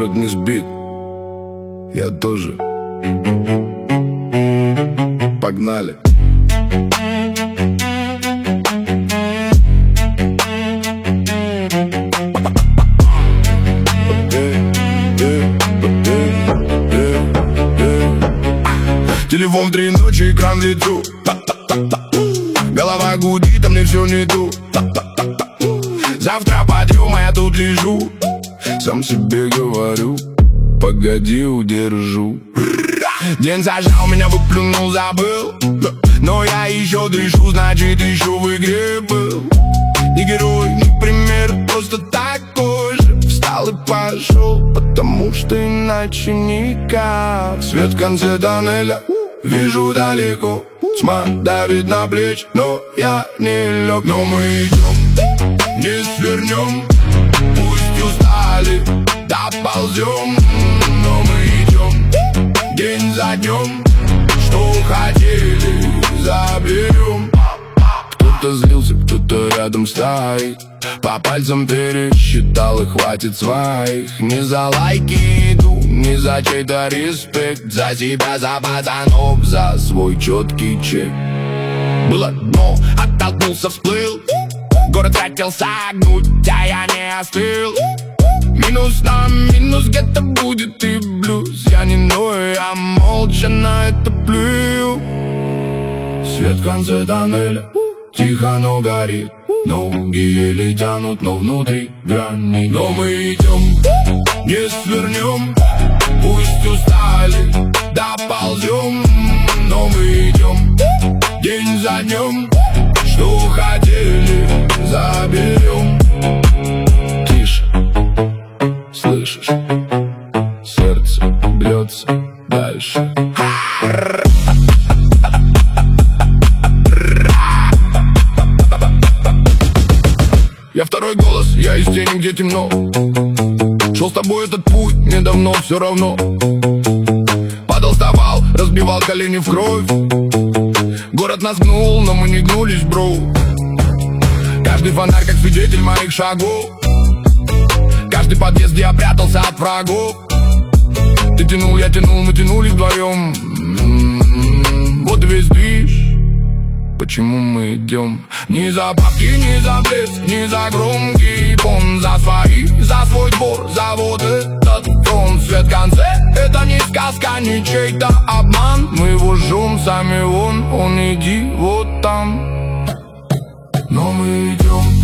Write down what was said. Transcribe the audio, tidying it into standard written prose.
Город не сбит, я тоже. Погнали. Телефон в 3 ночи, экран в лицу. Голова гудит, а мне все не ту. Завтра подъем, а я тут лежу. Сам себе говорю, погоди, удержу. День зажал, меня выплюнул, забыл. Но я еще дышу, значит еще в игре был. Не герой, не пример, просто такой же. Встал и пошел, потому что иначе никак. Свет в конце тоннеля, вижу далеко. Тьма давит на плечи, но я не лег. Но мы идем, не свернем. Пусть устали, доползем. Но мы идем, день за днем. Что хотели, заберем. Кто-то злился, кто-то рядом стоит. По пальцам пересчитал и хватит своих. Не за лайки иду, не за чей-то респект. За себя, за пацанов, за свой четкий чек. Было дно, оттолкнулся, всплыл. Город хотел согнуть, а я не остыл. Минус на минус где-то будет и блюз. Я не ною, я молча на это плюю. Свет в конце тоннеля, тихо, но горит. Ноги еле тянут, но внутри грани. Но мы идем, не свернем. Пусть устали, доползем. Но мы идем, день за днем. Что хотели, заберем. Тише, слышишь? Сердце бьется дальше. Я второй голос, я из тени, где темно. Шел с тобой этот путь, мне давно все равно. Падал, вставал, разбивал колени в кровь. Город нас гнул, но мы не гнулись, бро. Каждый фонарь как свидетель моих шагов. Каждый подъезд, где я прятался от врагов. Ты тянул, я тянул, мы тянулись вдвоем. Вот и весь движ. Почему мы идем? Не за бабки, не за блеск, не за громкий бон. За свои, за свой двор, за вот этот трон. Свет в конце, это не сказка, не чей-то обман. Мы его жжем, сами он иди вот там. Но мы идем,